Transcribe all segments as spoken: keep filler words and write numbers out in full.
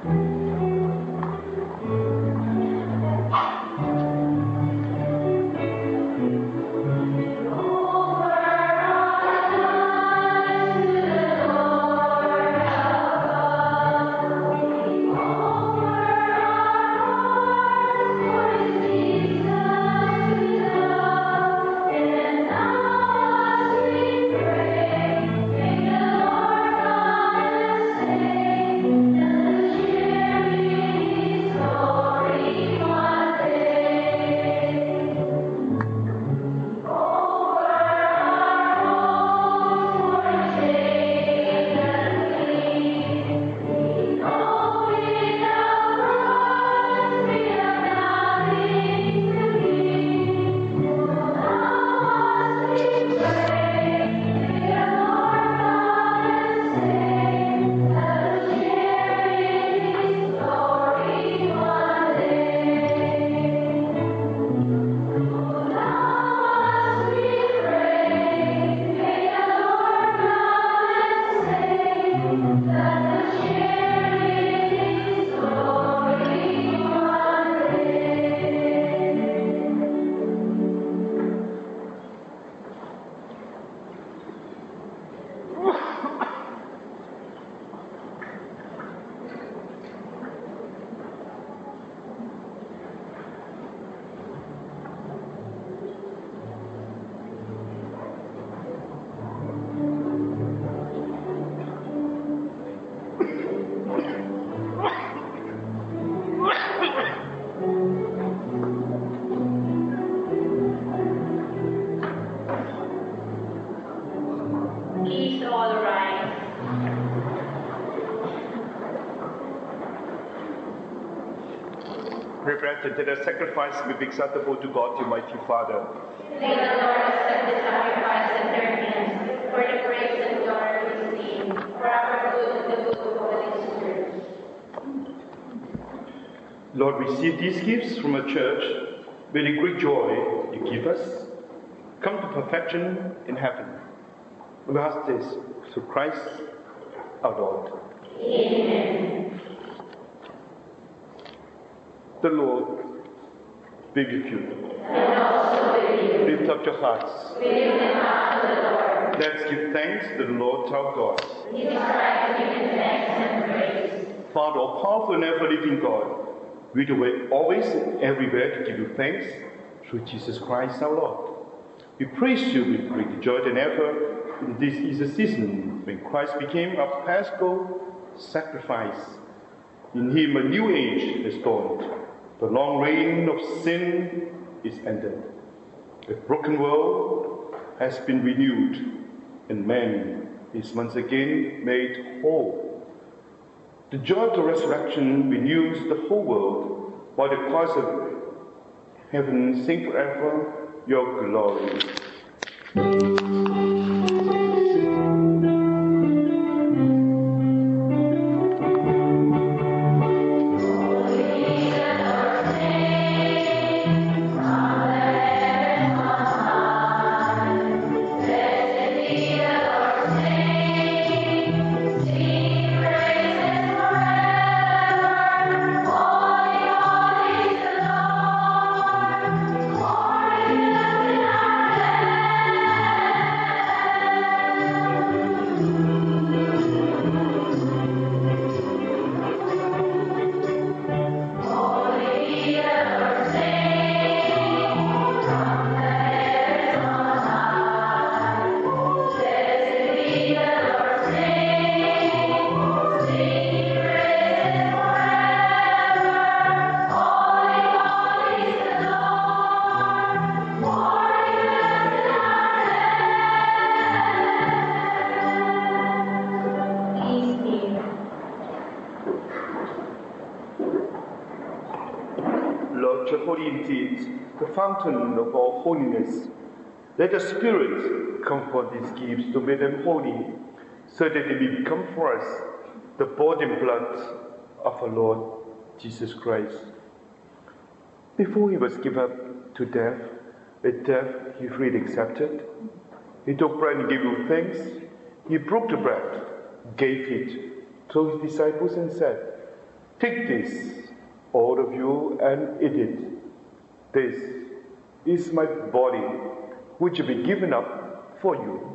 That the sacrifice may be acceptable to God, the Mighty Father. May the Lord accept the sacrifice at their hands, for the praise and glory of His name, for our good and the good of all His church. Lord, receive these gifts from a church with the great joy you give us. Come to perfection in heaven. We ask this through Christ our Lord. Amen. The Lord be with you. And also with you. Lift up your hearts. We lift them up to the Lord. Let's give thanks to the Lord our God. It is right to give Him thanks and praise. Father, all powerful and ever living God, we do always and everywhere to give you thanks through Jesus Christ our Lord. We praise you with greater joy than ever in this Easter season, when Christ became our paschal sacrifice. In Him a new age has dawned. The long reign of sin is ended. A broken world has been renewed, and man is once again made whole. The joy of the resurrection renews the whole world, while the choirs of heaven sing forever your glory. The fountain of all holiness. Let the Spirit comfort these gifts to make them holy, so that they may become for us the body and blood of our Lord Jesus Christ. Before He was given up to death, a death He freely accepted, He took bread and gave you thanks. He broke the bread, gave it to His disciples and said, Take this, all of you, and eat it. This is my body, which will be given up for you.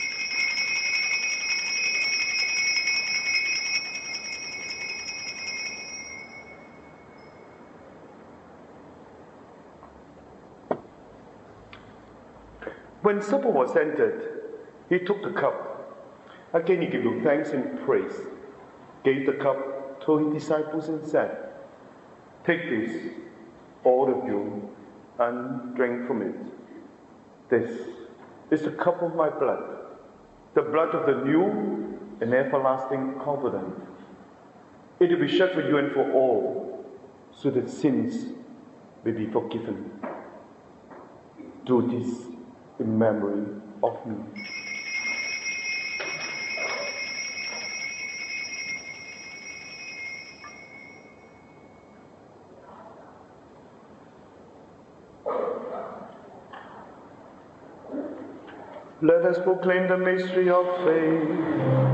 When supper was ended, he took the cup. Again he gave thanks and praise, gave the cup to his disciples and said, "Take this, all of you, and drink from it. This is the cup of my blood, the blood of the new and everlasting covenant. It will be shed for you and for all, so that sins may be forgiven. Do this in memory of me." Let us proclaim the mystery of faith.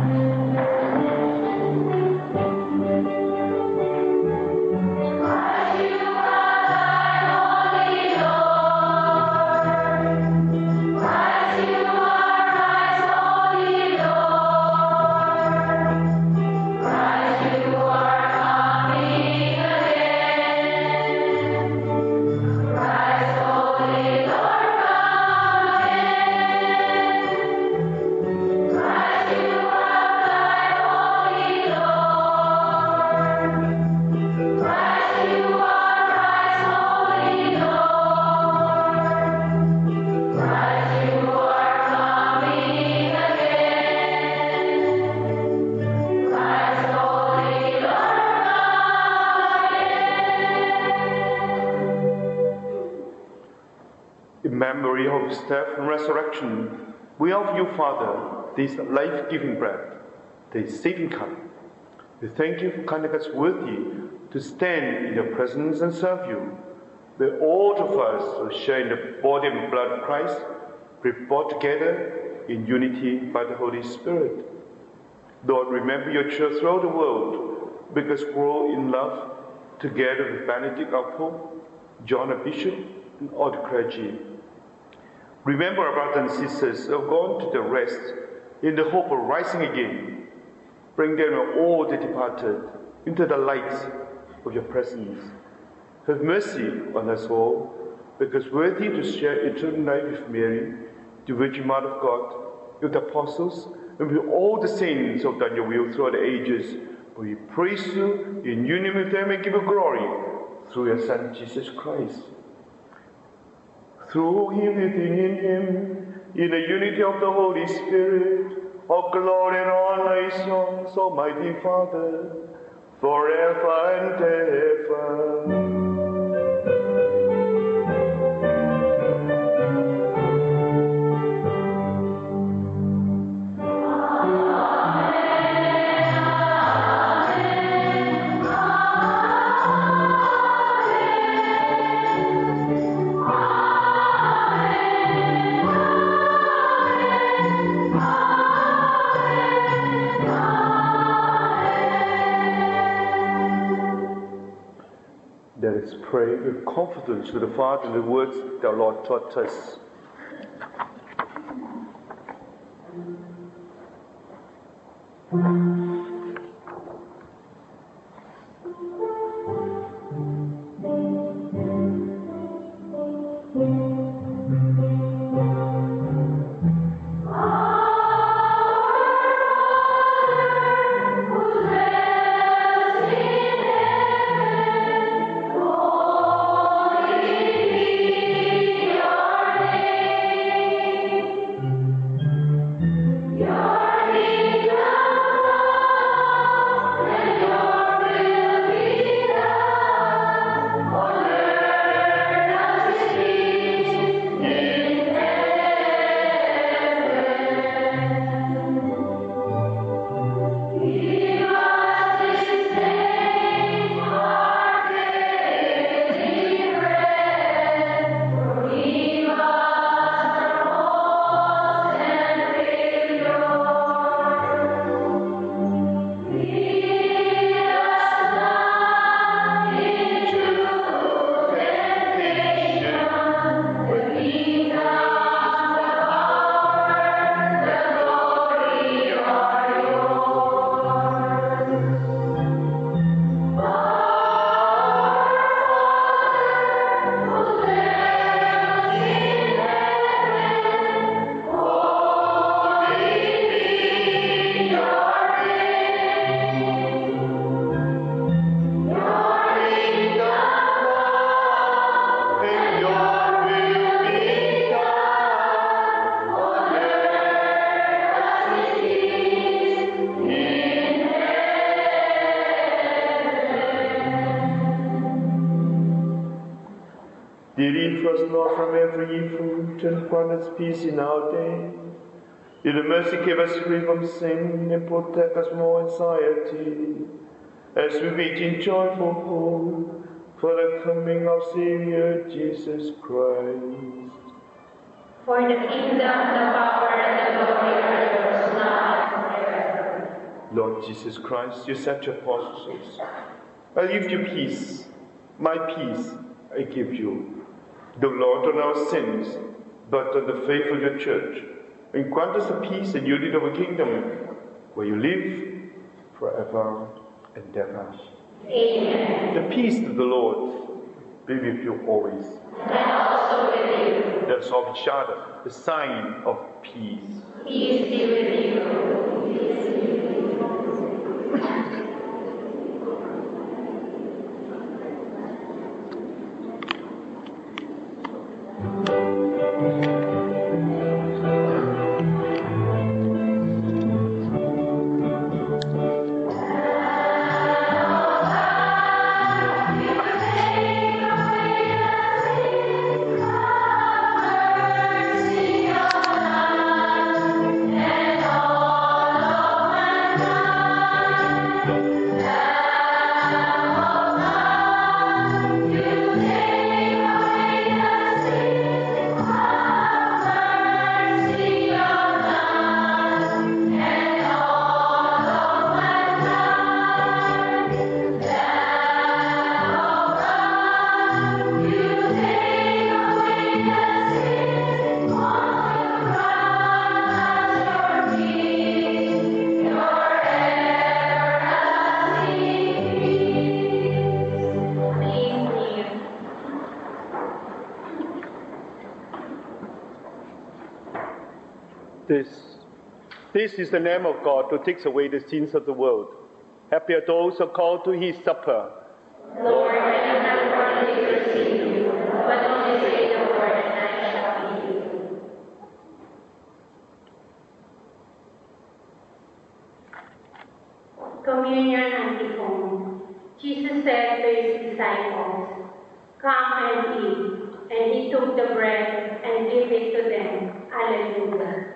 In memory of his death and resurrection, we offer you, Father, this life-giving bread, this saving cup. We thank you for counting us worthy to stand in your presence and serve you. May all of us who share in the body and blood of Christ be brought together in unity by the Holy Spirit. Lord, remember your church throughout the world. Make us grow in love together with Benedict our Pope, John our Bishop, and all the clergy. Remember our brothers and sisters who have gone to the rest in the hope of rising again. Bring them all the departed into the light of your presence. Have mercy on us all, because worthy to share eternal life with Mary, the Virgin Mother of God, with the apostles, and with all the saints who have done your will throughout the ages. We praise you in union with them and give you glory through your Son, Jesus Christ. Through him, within in him, in the unity of the Holy Spirit, all glory and honor is yours, Almighty Father, forever and ever. Let us pray with confidence to the Father in the words the Lord taught us. Your kingdom come. Deliver us, Lord, from every evil, and grant us peace in our day. In the mercy, give us free from sin, and protect us from all anxiety, as we wait in joyful hope for the coming of Savior Jesus Christ. For the kingdom, the power, and the glory are yours now and forever. Lord Jesus Christ, you said to apostles, I leave you peace, my peace I give you. Do not on our sins, but on the faith of your church, and grant us the peace and unity of a kingdom, where you live forever and ever. Amen. The peace of the Lord be with you always. And also with you. Let us offer each other the sign of peace. Peace be with you. Peace be with you. This, this is the Lamb of God who takes away the sins of the world. Happy are those who are called to his supper. Lord, I am not worthy to receive you, but only say the word and I shall be healed. Communion antiphon. Jesus said to his disciples, Come and eat. And he took the bread and gave it to them. Alleluia.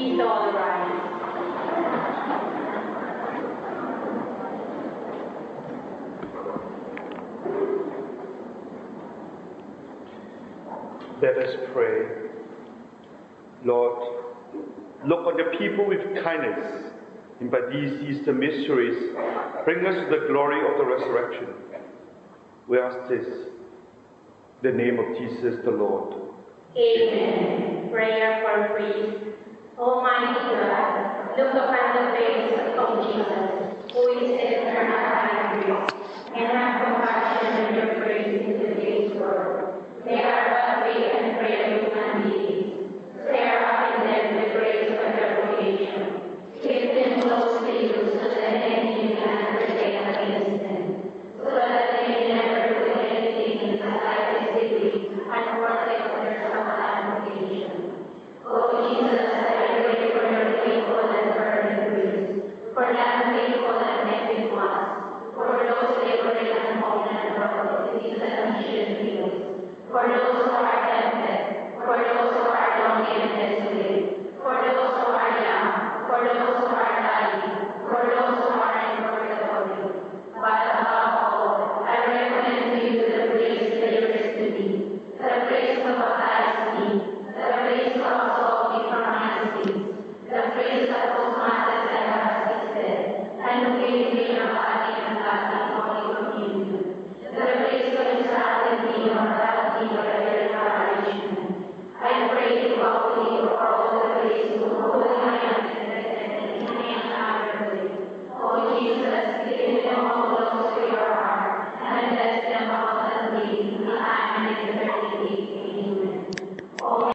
Please all rise. Let us pray. Lord, look on the people with kindness, and by these Easter mysteries, bring us to the glory of the resurrection. We ask this in the name of Jesus the Lord. Amen.